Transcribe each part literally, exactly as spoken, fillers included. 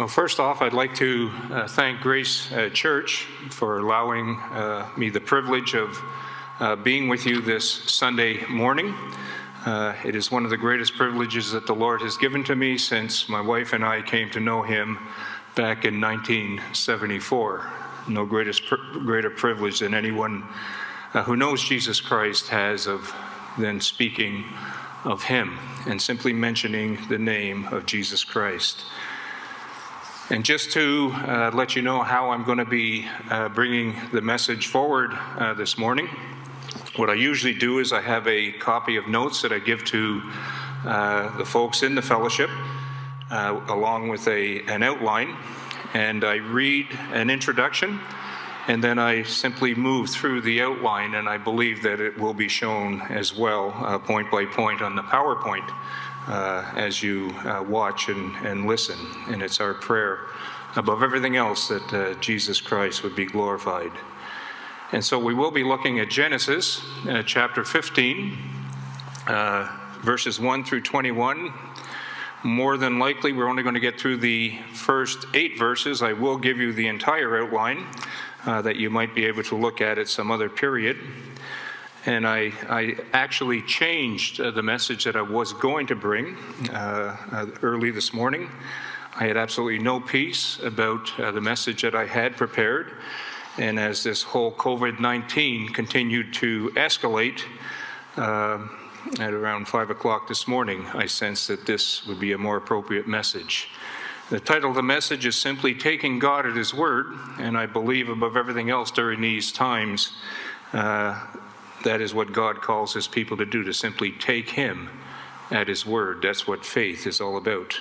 Well, first off, I'd like to uh, thank Grace uh, Church for allowing uh, me the privilege of uh, being with you this Sunday morning. Uh, it is one of the greatest privileges that the Lord has given to me since my wife and I came to know Him back in nineteen seventy-four. No greatest, greater privilege than anyone uh, who knows Jesus Christ has of than speaking of Him and simply mentioning the name of Jesus Christ. And just to uh, let you know how I'm going to be uh, bringing the message forward uh, this morning, what I usually do is I have a copy of notes that I give to uh, the folks in the fellowship, uh, along with a an outline, and I read an introduction, and then I simply move through the outline, and I believe that it will be shown as well, uh, point by point on the PowerPoint. Uh, as you uh, watch and, and listen. And it's our prayer above everything else that uh, Jesus Christ would be glorified. And so we will be looking at Genesis uh, chapter fifteen, uh, verses one through twenty-one. More than likely, we're only going to get through the first eight verses. I will give you the entire outline uh, that you might be able to look at at some other period. And I, I actually changed uh, the message that I was going to bring uh, uh, early this morning. I had absolutely no peace about uh, the message that I had prepared. And as this whole covid nineteen continued to escalate, uh, at around five o'clock this morning, I sensed that this would be a more appropriate message. The title of the message is simply Taking God at His Word. And I believe above everything else during these times, uh, that is what God calls His people to do, to simply take Him at His word. That's what faith is all about.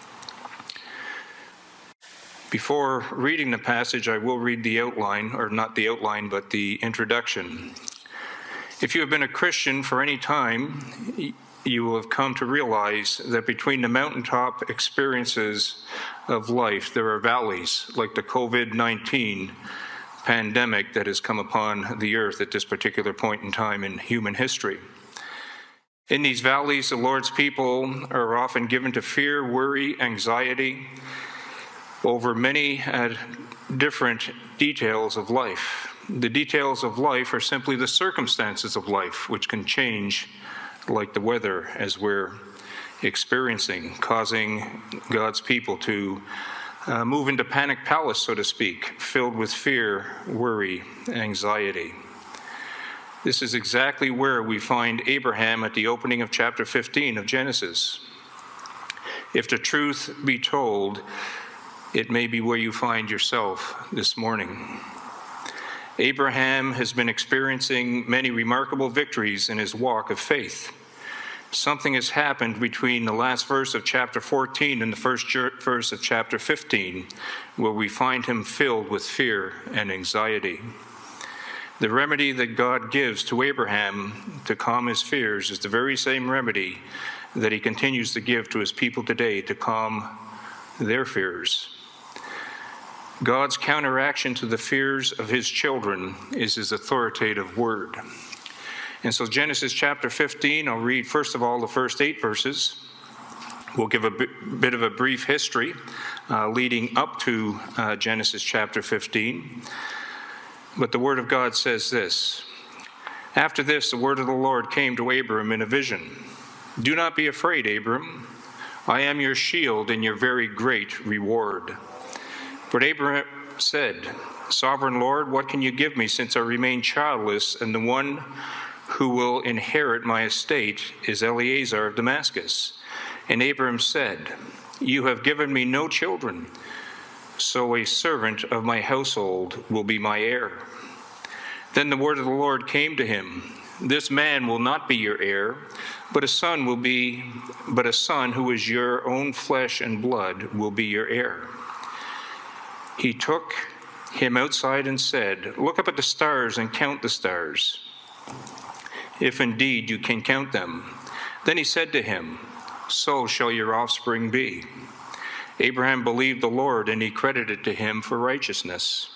Before reading the passage, I will read the outline, or not the outline, but the introduction. If you have been a Christian for any time, you will have come to realize that between the mountaintop experiences of life, there are valleys like the covid nineteen pandemic that has come upon the earth at this particular point in time in human history. In these valleys, the Lord's people are often given to fear, worry, anxiety over many uh, different details of life. The details of life are simply the circumstances of life, which can change like the weather as we're experiencing, causing God's people to Uh, move into panic palace, so to speak, filled with fear, worry, anxiety. This is exactly where we find Abraham at the opening of chapter fifteen of Genesis. If the truth be told, it may be where you find yourself this morning. Abraham has been experiencing many remarkable victories in his walk of faith. Something has happened between the last verse of chapter fourteen and the first verse of chapter fifteen, where we find him filled with fear and anxiety. The remedy that God gives to Abraham to calm his fears is the very same remedy that He continues to give to His people today to calm their fears. God's counteraction to the fears of His children is His authoritative word. And so Genesis chapter fifteen, I'll read first of all the first eight verses. We'll give a bit of a brief history uh, leading up to uh, Genesis chapter fifteen. But the word of God says this: After this, the word of the Lord came to Abram in a vision. Do not be afraid, Abram. I am your shield and your very great reward. But Abram said, Sovereign Lord, what can you give me since I remain childless, and the one who will inherit my estate is Eliezer of Damascus? And Abram said, You have given me no children, so a servant of my household will be my heir. Then the word of the Lord came to him, This man will not be your heir, but a son will be, but a son who is your own flesh and blood will be your heir. He took him outside and said, Look up at the stars and count the stars, if indeed you can count them. Then he said to him, So shall your offspring be. Abraham believed the Lord, and He credited to him for righteousness.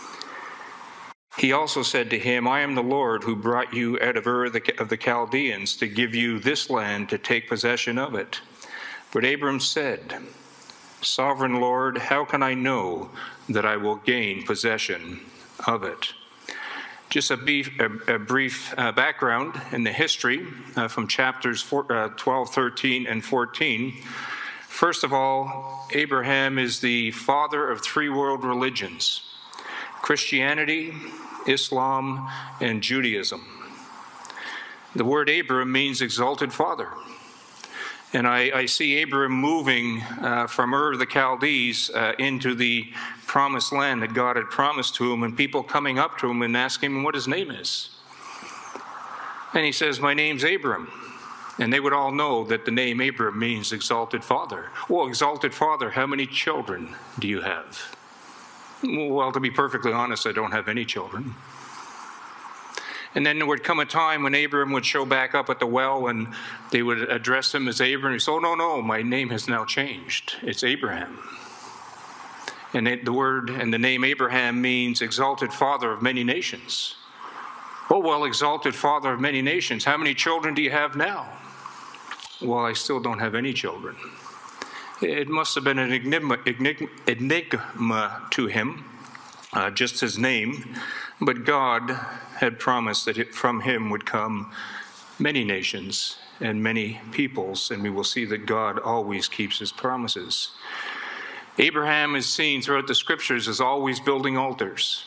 He also said to him, I am the Lord who brought you out of Ur of the Chaldeans to give you this land to take possession of it. But Abram said, Sovereign Lord, how can I know that I will gain possession of it? Just a brief, a, a brief uh, background in the history uh, from chapters four, uh, twelve, thirteen, and fourteen. First of all, Abraham is the father of three world religions: Christianity, Islam, and Judaism. The word Abram means exalted father. And I, I see Abram moving uh, from Ur of the Chaldees uh, into the promised land that God had promised to him, and people coming up to him and asking him what his name is. And he says, "My name's Abram." And they would all know that the name Abram means exalted father. Well, exalted father, how many children do you have? Well, to be perfectly honest, I don't have any children. And then there would come a time when Abram would show back up at the well and they would address him as Abram. He said, "Oh, no, no, my name has now changed. It's Abraham." And it, the word and the name Abraham means exalted father of many nations. "Oh, well, exalted father of many nations, how many children do you have now?" "Well, I still don't have any children." It must have been an enigma, enigma, enigma to him, uh, just his name. But God had promised that it, from him would come many nations and many peoples, and we will see that God always keeps his promises. Abraham is seen throughout the scriptures as always building altars.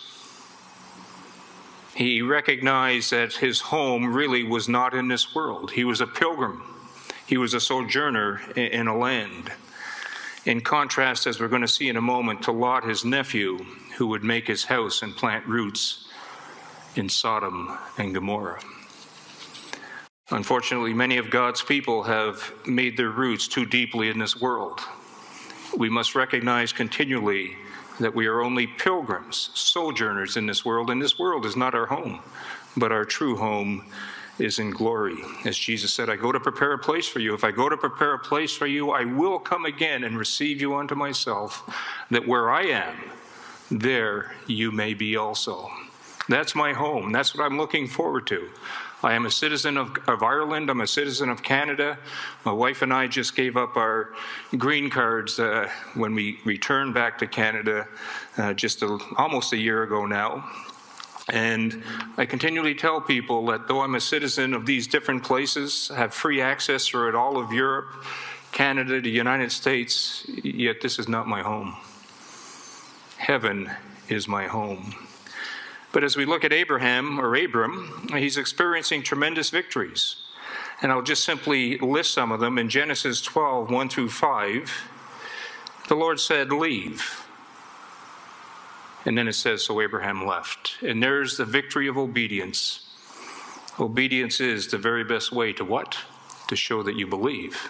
He recognized that his home really was not in this world. He was a pilgrim. He was a sojourner in a land. In contrast, as we're going to see in a moment, to Lot, his nephew, who would make his house and plant roots in Sodom and Gomorrah. Unfortunately, many of God's people have made their roots too deeply in this world. We must recognize continually that we are only pilgrims, sojourners in this world, and this world is not our home, but our true home is in glory. As Jesus said, "I go to prepare a place for you. If I go to prepare a place for you, I will come again and receive you unto myself, that where I am, there you may be also." That's my home. That's what I'm looking forward to. I am a citizen of, of Ireland. I'm a citizen of Canada. My wife and I just gave up our green cards uh, when we returned back to Canada uh, just a, almost a year ago now. And I continually tell people that though I'm a citizen of these different places, have free access throughout all of Europe, Canada, the United States, yet this is not my home. Heaven is my home. But as we look at Abraham, or Abram, he's experiencing tremendous victories. And I'll just simply list some of them. In Genesis twelve, one through five, the Lord said, "Leave." And then it says, so Abraham left. And there's the victory of obedience. Obedience is the very best way to what? To show that you believe.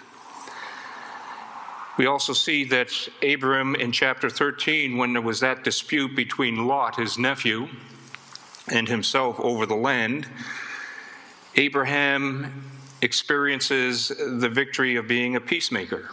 We also see that Abram in chapter thirteen, when there was that dispute between Lot, his nephew, and himself over the land, Abraham experiences the victory of being a peacemaker.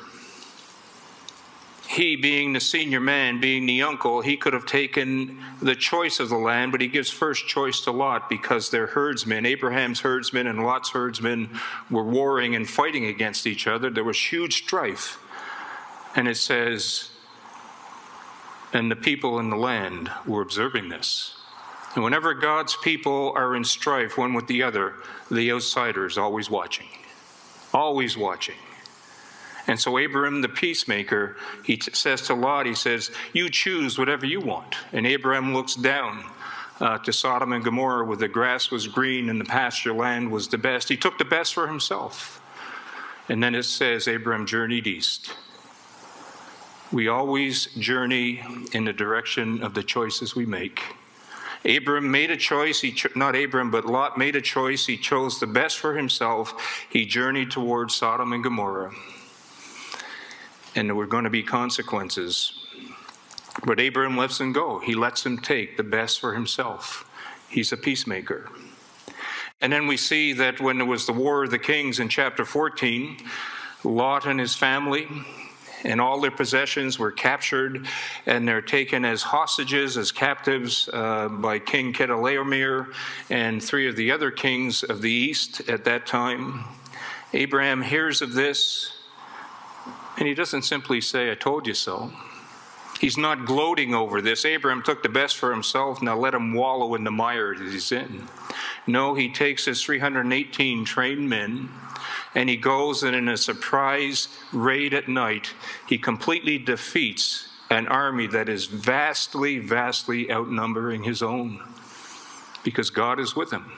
He, being the senior man, being the uncle, he could have taken the choice of the land, but he gives first choice to Lot because their herdsmen, Abraham's herdsmen and Lot's herdsmen, were warring and fighting against each other. There was huge strife. And it says, and the people in the land were observing this. And whenever God's people are in strife one with the other, the outsider is always watching. Always watching. And so Abram, the peacemaker, he t- says to Lot, he says, "You choose whatever you want." And Abraham looks down uh, to Sodom and Gomorrah, where the grass was green and the pasture land was the best. He took the best for himself. And then it says Abraham journeyed east. We always journey in the direction of the choices we make. Abram made a choice, he cho- not Abram, but Lot made a choice. He chose the best for himself. He journeyed towards Sodom and Gomorrah. And there were going to be consequences. But Abram lets him go. He lets him take the best for himself. He's a peacemaker. And then we see that when there was the War of the Kings in chapter fourteen, Lot and his family and all their possessions were captured, and they're taken as hostages, as captives uh, by King Chedorlaomer and three of the other kings of the east at that time. Abraham hears of this, And he doesn't simply say, I told you so. He's not gloating over this. Abraham took the best for himself, now let him wallow in the mire that he's in. No, he takes his three hundred eighteen trained men, and he goes and in a surprise raid at night, he completely defeats an army that is vastly, vastly outnumbering his own, because God is with him.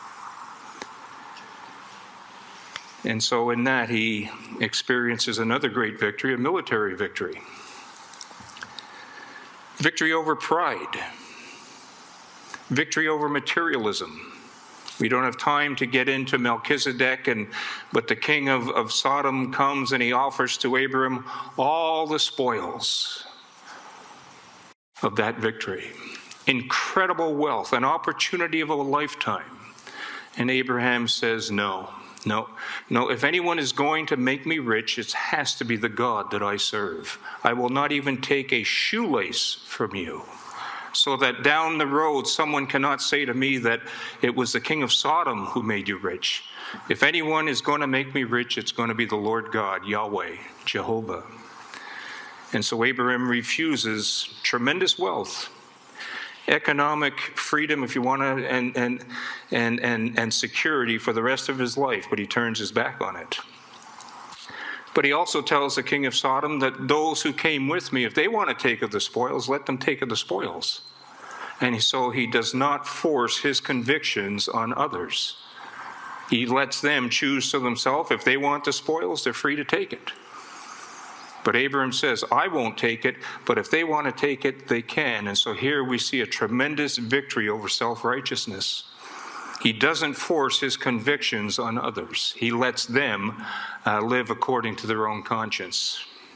And so in that, he experiences another great victory, a military victory. Victory over pride. Victory over materialism. We don't have time to get into Melchizedek, and but the king of, of Sodom comes and he offers to Abram all the spoils of that victory. Incredible wealth, an opportunity of a lifetime. And Abraham says, no, no, no. If anyone is going to make me rich, it has to be the God that I serve. I will not even take a shoelace from you, so that down the road someone cannot say to me that it was the king of Sodom who made you rich. If anyone is going to make me rich, it's going to be the Lord God, Yahweh, Jehovah. And so Abraham refuses tremendous wealth, economic freedom, if you want to, and, and, and, and, and security for the rest of his life, but he turns his back on it. But he also tells the king of Sodom that those who came with me, if they want to take of the spoils, let them take of the spoils. And so he does not force his convictions on others. He lets them choose for themselves. If they want the spoils, they're free to take it. But Abraham says, I won't take it, but if they want to take it, they can. And so here we see a tremendous victory over self-righteousness. He doesn't force his convictions on others. He lets them uh, live according to their own conscience.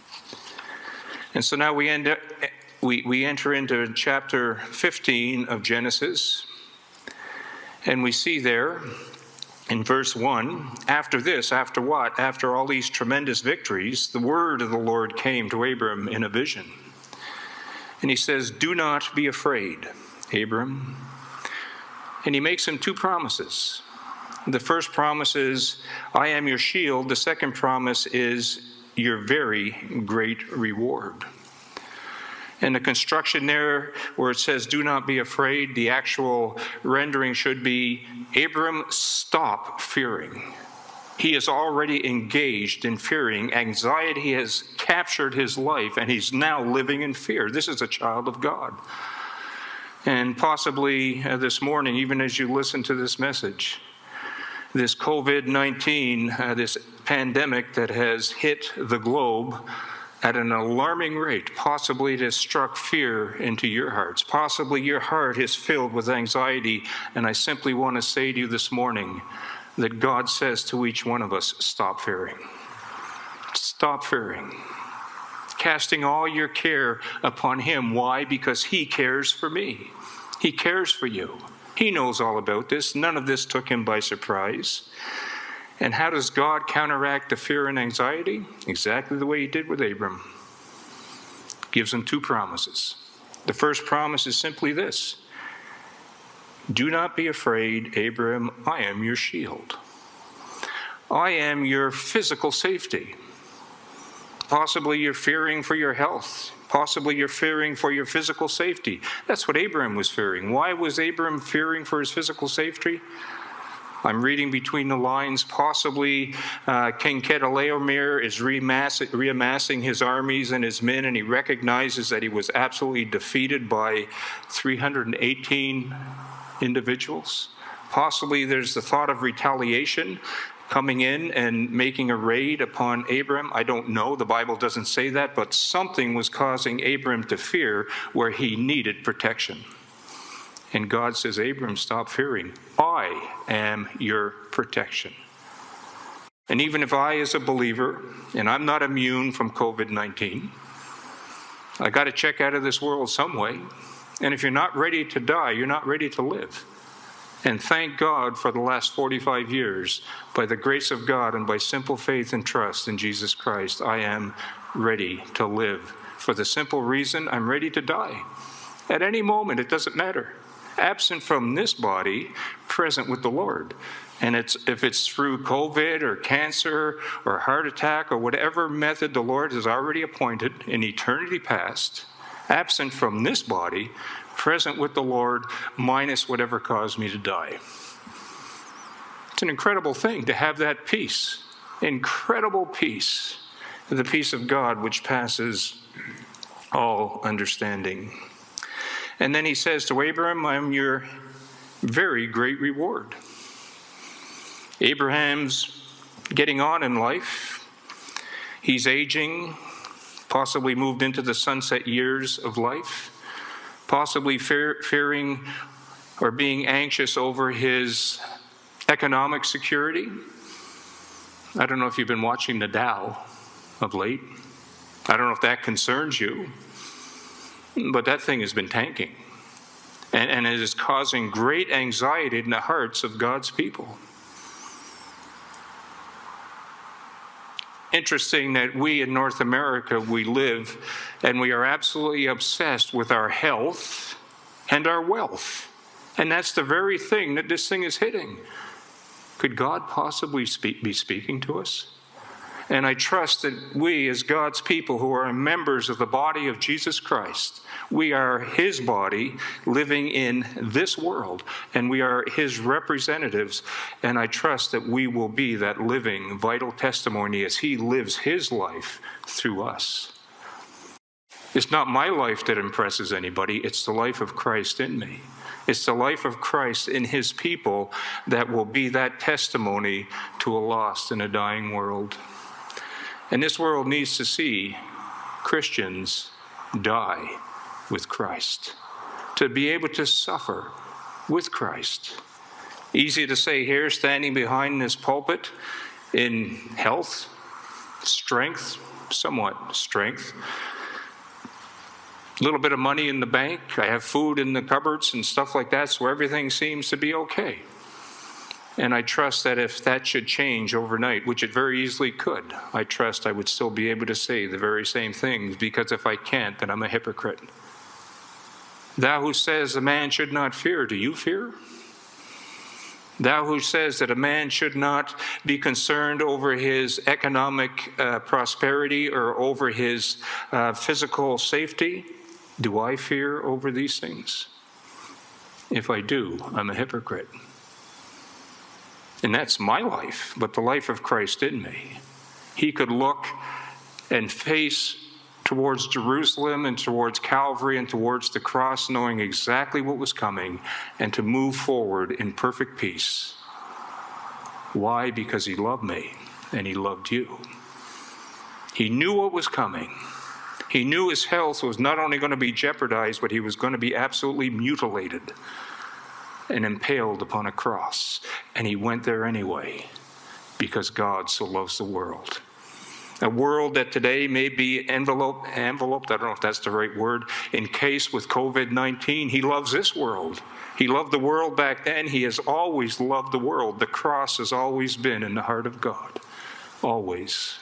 And so now we, end up, we, we enter into chapter fifteen of Genesis, and we see there in verse one, after this, after what? After all these tremendous victories, the word of the Lord came to Abram in a vision. And he says, do not be afraid, Abram. And he makes him two promises. The first promise is, I am your shield. The second promise is your very great reward. And the construction there, where it says, do not be afraid, the actual rendering should be, Abram, stop fearing. He is already engaged in fearing. Anxiety has captured his life, and he's now living in fear. This is a child of God. And possibly uh, this morning, even as you listen to this message, this covid nineteen, uh, this pandemic that has hit the globe at an alarming rate, possibly it has struck fear into your hearts. Possibly your heart is filled with anxiety. And I simply want to say to you this morning that God says to each one of us, stop fearing. Stop fearing. Casting all your care upon him. Why? Because he cares for me. He cares for you. He knows all about this. None of this took him by surprise. And how does God counteract the fear and anxiety? Exactly the way he did with Abram. Gives him two promises. The first promise is simply this. Do not be afraid, Abram. I am your shield. I am your physical safety. Possibly you're fearing for your health. Possibly you're fearing for your physical safety. That's what Abram was fearing. Why was Abram fearing for his physical safety? I'm reading between the lines. Possibly uh, King Chedorlaomer is reamass- reamassing his armies and his men, and he recognizes that he was absolutely defeated by three hundred eighteen individuals. Possibly there's the thought of retaliation coming in and making a raid upon Abram. I don't know. The Bible doesn't say that, but something was causing Abram to fear where he needed protection. And God says, Abram, stop fearing. I am your protection. And even if I, as a believer, and I'm not immune from covid nineteen, I got to check out of this world some way. And if you're not ready to die, you're not ready to live. And thank God for the last forty-five years, by the grace of God and by simple faith and trust in Jesus Christ, I am ready to live. For the simple reason I'm ready to die. At any moment, it doesn't matter. absent from this body, present with the Lord. And it's if it's through COVID or cancer or heart attack or whatever method the Lord has already appointed in eternity past, absent from this body, present with the Lord, minus whatever caused me to die. It's an incredible thing to have that peace, incredible peace, the peace of God which passes all understanding. And then he says to Abraham, I'm your very great reward. Abraham's getting on in life. He's aging, possibly moved into the sunset years of life, possibly fear, fearing or being anxious over his economic security. I don't know if you've been watching the Dow of late. I don't know if that concerns you, but that thing has been tanking. And, and it is causing great anxiety in the hearts of God's people. Interesting that we in North America, we live and we are absolutely obsessed with our health and our wealth. And that's the very thing that this thing is hitting. Could God possibly speak, be speaking to us? And I trust that we, as God's people who are members of the body of Jesus Christ, we are his body living in this world, and we are his representatives. And I trust that we will be that living, vital testimony as he lives his life through us. It's not my life that impresses anybody, it's the life of Christ in me. It's the life of Christ in his people that will be that testimony to a lost and a dying world. And this world needs to see Christians die with Christ, to be able to suffer with Christ. Easy to say here, standing behind this pulpit in health, strength, somewhat strength, a little bit of money in the bank, I have food in the cupboards and stuff like that, so everything seems to be okay. And I trust that if that should change overnight, which it very easily could, I trust I would still be able to say the very same things, because if I can't, then I'm a hypocrite. Thou who says a man should not fear, do you fear? Thou who says that a man should not be concerned over his economic uh, prosperity or over his uh, physical safety, do I fear over these things? If I do, I'm a hypocrite. And that's my life, but the life of Christ in me. He could look and face towards Jerusalem and towards Calvary and towards the cross, knowing exactly what was coming, and to move forward in perfect peace. Why? Because he loved me and he loved you. He knew what was coming. He knew his health was not only going to be jeopardized, but he was going to be absolutely mutilated and impaled upon a cross. And he went there anyway, because God so loves the world. A world that today may be enveloped, enveloped, I don't know if that's the right word, encased with covid nineteen. He loves this world. He loved the world back then. He has always loved the world. The cross has always been in the heart of God. Always.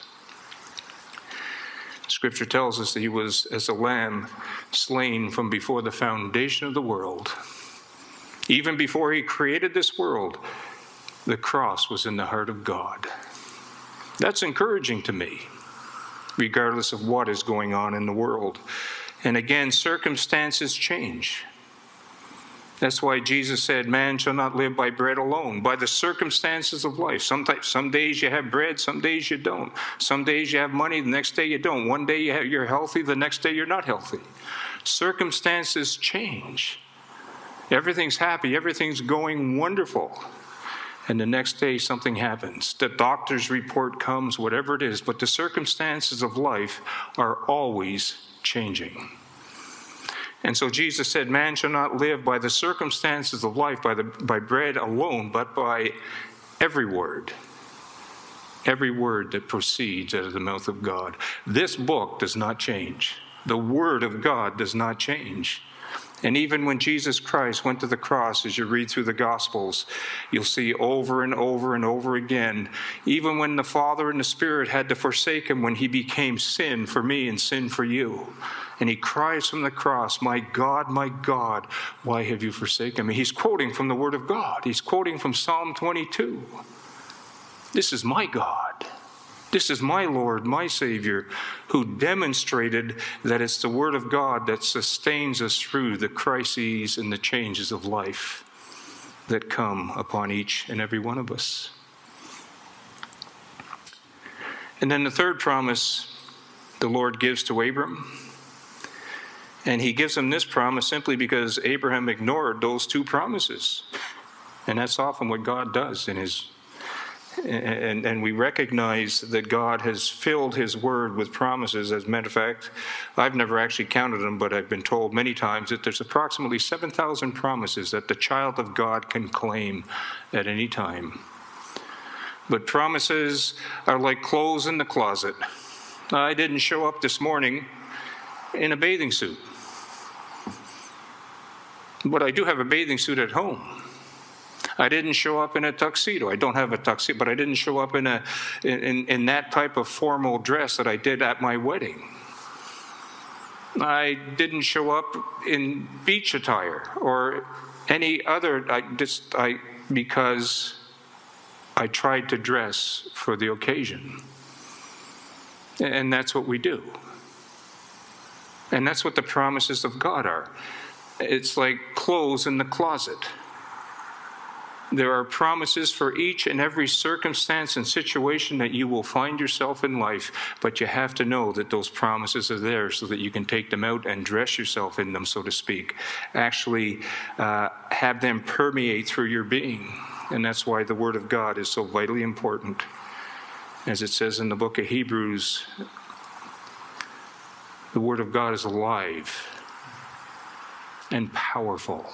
Scripture tells us that he was as a lamb slain from before the foundation of the world. Even before he created this world, the cross was in the heart of God. That's encouraging to me, regardless of what is going on in the world. And again, circumstances change. That's why Jesus said, man shall not live by bread alone, by the circumstances of life. Sometimes, some days you have bread, some days you don't. Some days you have money, the next day you don't. One day you have, you're healthy, the next day you're not healthy. Circumstances change. Everything's happy, everything's going wonderful. And the next day something happens. The doctor's report comes, whatever it is, but the circumstances of life are always changing. And so Jesus said, man shall not live by the circumstances of life, by, the, by bread alone, but by every word. Every word that proceeds out of the mouth of God. This book does not change. The word of God does not change. And even when Jesus Christ went to the cross, as you read through the Gospels, you'll see over and over and over again, even when the Father and the Spirit had to forsake him, when he became sin for me and sin for you. And he cries from the cross, "My God, my God, why have you forsaken me?" He's quoting from the Word of God. He's quoting from Psalm twenty-two. This is my God. This is my Lord, my Savior, who demonstrated that it's the Word of God that sustains us through the crises and the changes of life that come upon each and every one of us. And then the third promise the Lord gives to Abram. And he gives him this promise simply because Abraham ignored those two promises. And that's often what God does in his And, and we recognize that God has filled his word with promises. As a matter of fact, I've never actually counted them, but I've been told many times that there's approximately seven thousand promises that the child of God can claim at any time. But promises are like clothes in the closet. I didn't show up this morning in a bathing suit, but I do have a bathing suit at home. I didn't show up in a tuxedo. I don't have a tuxedo, but I didn't show up in a in, in that type of formal dress that I did at my wedding. I didn't show up in beach attire or any other. I just I because I tried to dress for the occasion, and that's what we do. And that's what the promises of God are. It's like clothes in the closet. There are promises for each and every circumstance and situation that you will find yourself in life, but you have to know that those promises are there so that you can take them out and dress yourself in them, so to speak. Actually uh, have them permeate through your being. And that's why the Word of God is so vitally important. As it says in the book of Hebrews, the Word of God is alive and powerful,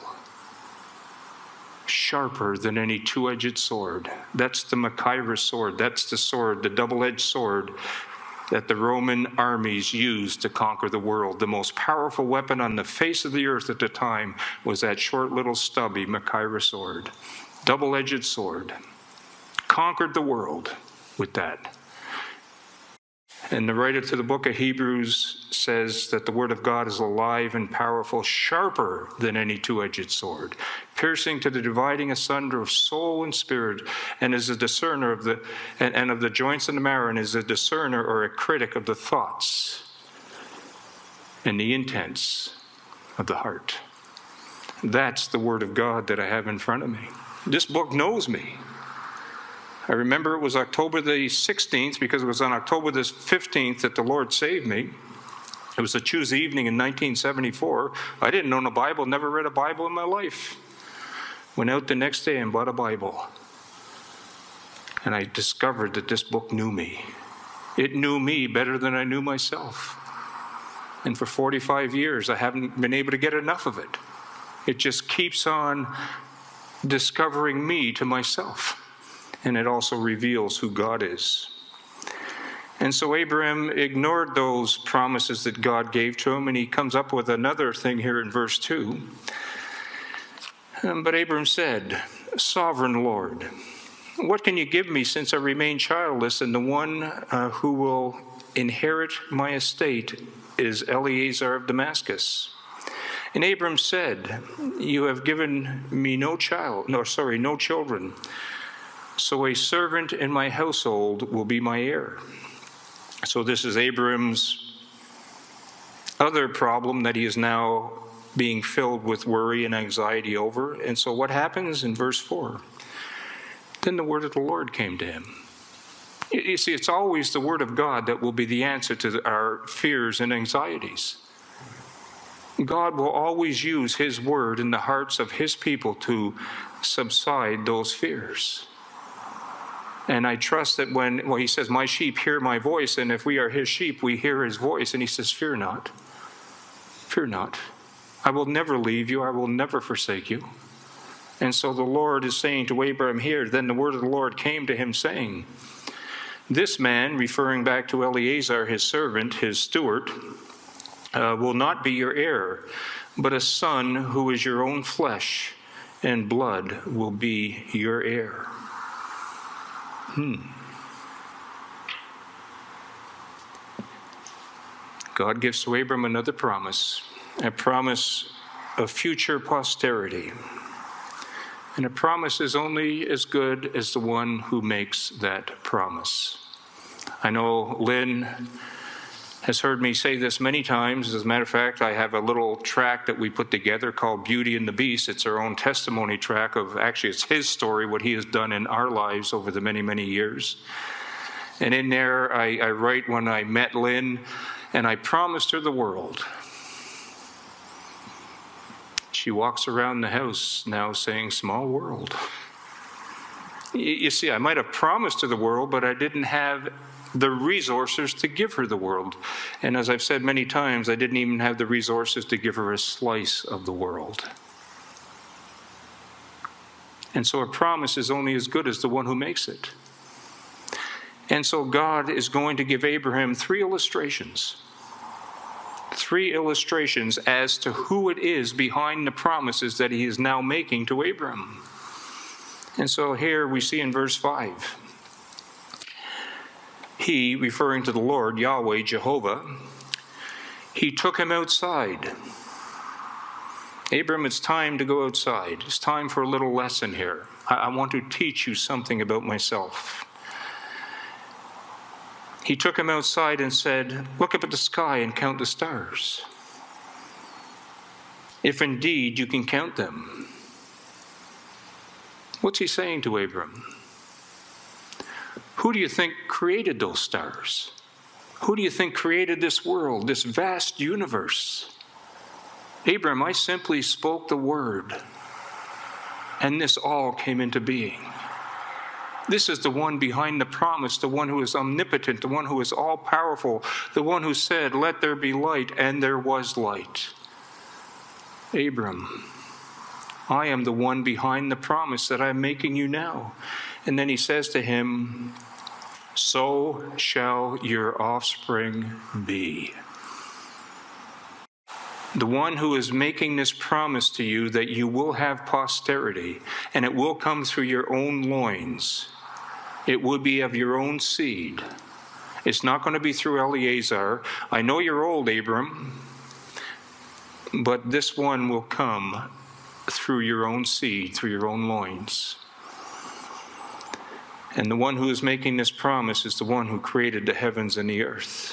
sharper than any two-edged sword. That's the Machaira sword. That's the sword, the double-edged sword that the Roman armies used to conquer the world. The most powerful weapon on the face of the earth at the time was that short little stubby Machaira sword. Double-edged sword. Conquered the world with that. And the writer to the book of Hebrews says that the Word of God is alive and powerful, sharper than any two-edged sword, piercing to the dividing asunder of soul and spirit, and is a discerner of the and, and of the joints and the marrow, and is a discerner or a critic of the thoughts and the intents of the heart. That's the Word of God that I have in front of me. This book knows me. I remember it was October the sixteenth, because it was on October the fifteenth that the Lord saved me. It was a Tuesday evening in nineteen seventy-four. I didn't own a Bible, never read a Bible in my life. Went out the next day and bought a Bible. And I discovered that this book knew me. It knew me better than I knew myself. And for forty-five years, I haven't been able to get enough of it. It just keeps on discovering me to myself. And it also reveals who God is. And so Abraham ignored those promises that God gave to him, and he comes up with another thing here in verse two. Um, but Abraham said, "Sovereign Lord, what can you give me since I remain childless, and the one uh, who will inherit my estate is Eliezer of Damascus?" And Abraham said, "You have given me no child, no, sorry, no children. So a servant in my household will be my heir." So this is Abraham's other problem that he is now being filled with worry and anxiety over. And so what happens in verse four? Then the word of the Lord came to him. You see, it's always the word of God that will be the answer to our fears and anxieties. God will always use his word in the hearts of his people to subside those fears. And I trust that when, well, he says, "My sheep hear my voice," and if we are his sheep, we hear his voice. And he says, "Fear not, fear not. I will never leave you. I will never forsake you." And so the Lord is saying to Abraham here, then the word of the Lord came to him saying, "This man," referring back to Eliezer, his servant, his steward, uh, "will not be your heir, but a son who is your own flesh and blood will be your heir. Hmm. God gives to Abram another promise, a promise of future posterity. And a promise is only as good as the one who makes that promise. I know Lynn has heard me say this many times. As a matter of fact, I have a little track that we put together called Beauty and the Beast. It's our own testimony track of, actually, it's his story, what he has done in our lives over the many, many years. And in there, I, I write when I met Lynn, and I promised her the world. She walks around the house now saying, small world. You see, I might have promised her the world, but I didn't have the resources to give her the world. And as I've said many times, I didn't even have the resources to give her a slice of the world. And so a promise is only as good as the one who makes it. And so God is going to give Abraham three illustrations. Three illustrations as to who it is behind the promises that he is now making to Abraham. And so here we see in verse five, he, referring to the Lord, Yahweh, Jehovah, he took him outside. Abram, it's time to go outside. It's time for a little lesson here. I, I want to teach you something about myself. He took him outside and said, look up at the sky and count the stars, if indeed you can count them. What's he saying to Abram? Who do you think created those stars? Who do you think created this world, this vast universe? Abram, I simply spoke the word, and this all came into being. This is the one behind the promise, the one who is omnipotent, the one who is all-powerful, the one who said, let there be light, and there was light. Abram, I am the one behind the promise that I'm making you now. And then he says to him, so shall your offspring be. The one who is making this promise to you that you will have posterity, and it will come through your own loins. It will be of your own seed. It's not going to be through Eliezer. I know you're old, Abram, but this one will come through your own seed, through your own loins. And the one who is making this promise is the one who created the heavens and the earth.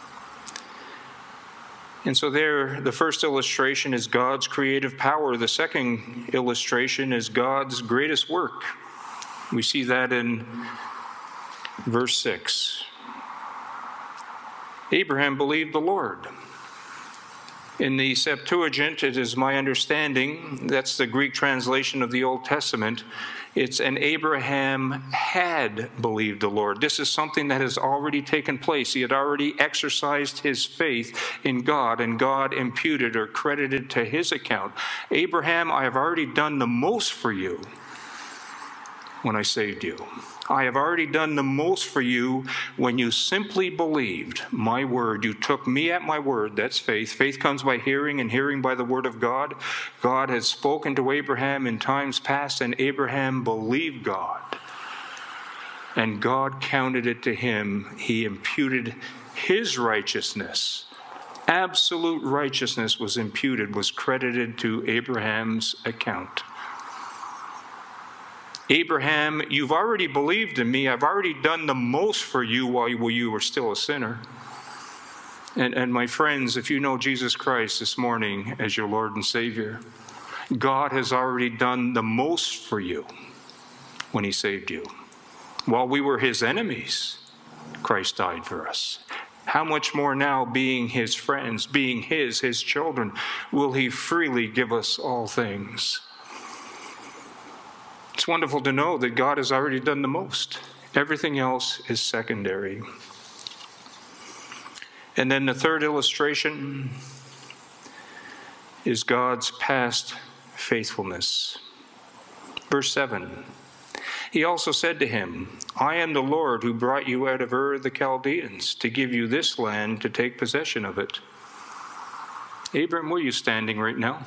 And so there, the first illustration is God's creative power. The second illustration is God's greatest work. We see that in verse six. Abraham believed the Lord. In the Septuagint, it is my understanding, that's the Greek translation of the Old Testament, it's an Abraham had believed the Lord. This is something that has already taken place. He had already exercised his faith in God, and God imputed or credited to his account. Abraham, I have already done the most for you when I saved you. I have already done the most for you when you simply believed my word. You took me at my word. That's faith. Faith comes by hearing, and hearing by the word of God. God has spoken to Abraham in times past, and Abraham believed God. And God counted it to him. He imputed his righteousness. Absolute righteousness was imputed, was credited to Abraham's account. Abraham, you've already believed in me. I've already done the most for you while you were still a sinner. And, and my friends, if you know Jesus Christ this morning as your Lord and Savior, God has already done the most for you when he saved you. While we were his enemies, Christ died for us. How much more now, being his friends, being his, his children, will he freely give us all things? It's wonderful to know that God has already done the most. Everything else is secondary. And then the third illustration is God's past faithfulness. Verse seven. He also said to him, I am the Lord who brought you out of Ur of the Chaldeans to give you this land to take possession of it. Abram, where are you standing right now?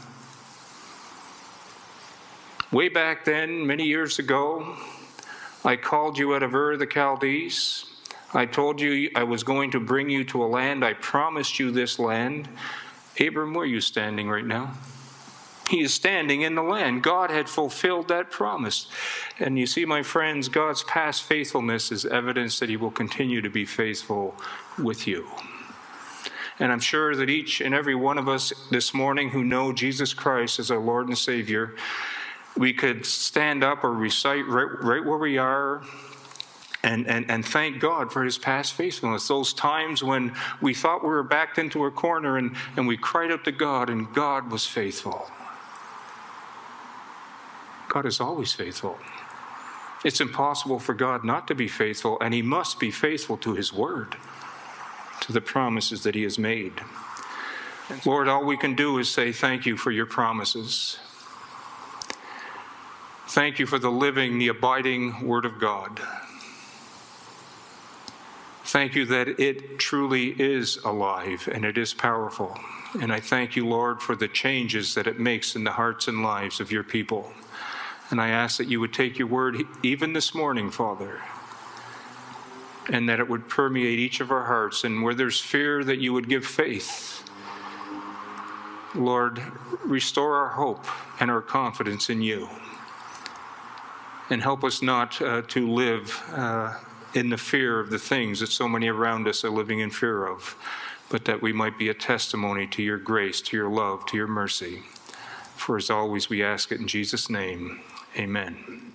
Way back then, many years ago, I called you out of Ur of the Chaldees. I told you I was going to bring you to a land. I promised you this land. Abram, where are you standing right now? He is standing in the land. God had fulfilled that promise. And you see, my friends, God's past faithfulness is evidence that he will continue to be faithful with you. And I'm sure that each and every one of us this morning who know Jesus Christ as our Lord and Savior, we could stand up or recite right, right where we are and, and, and thank God for his past faithfulness. Those times when we thought we were backed into a corner and, and we cried out to God and God was faithful. God is always faithful. It's impossible for God not to be faithful, and he must be faithful to his word, to the promises that he has made. Lord, all we can do is say thank you for your promises. Thank you for the living, the abiding word of God. Thank you that it truly is alive and it is powerful. And I thank you, Lord, for the changes that it makes in the hearts and lives of your people. And I ask that you would take your word even this morning, Father, and that it would permeate each of our hearts. And where there's fear, that you would give faith. Lord, restore our hope and our confidence in you. And help us not uh, to live uh, in the fear of the things that so many around us are living in fear of, but that we might be a testimony to your grace, to your love, to your mercy. For as always, we ask it in Jesus' name. Amen.